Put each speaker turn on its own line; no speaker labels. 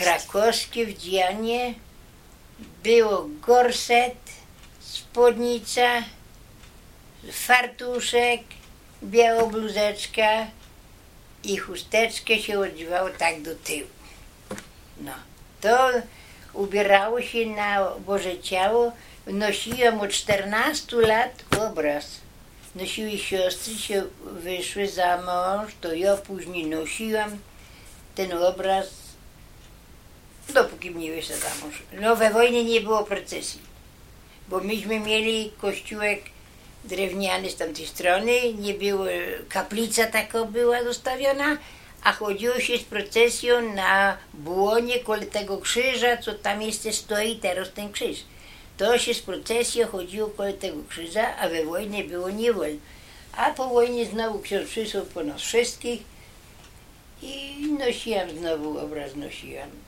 krakowskie wdzianie było gorset, spódnica, fartuszek, biała bluzeczka i chusteczkę się odziewało tak do tyłu. No, to ubierało się na Boże Ciało. Nosiłam od 14 lat obraz. Nosiły siostry, się wyszły za mąż, to ja później nosiłam ten obraz, dopóki mnie wyszła za mąż. No we wojnie nie było procesji, bo myśmy mieli kościółek drewniany z tamtej strony, nie było, kaplica taka była zostawiona, a chodziło się z procesją na błonie koło tego krzyża, co tam jeszcze stoi teraz ten krzyż. To się z procesją chodziło koło tego krzyża, a we wojnie było nie wolno. A po wojnie znowu ksiądz przysłał po nas wszystkich i nosiłam znowu obraz, nosiłam.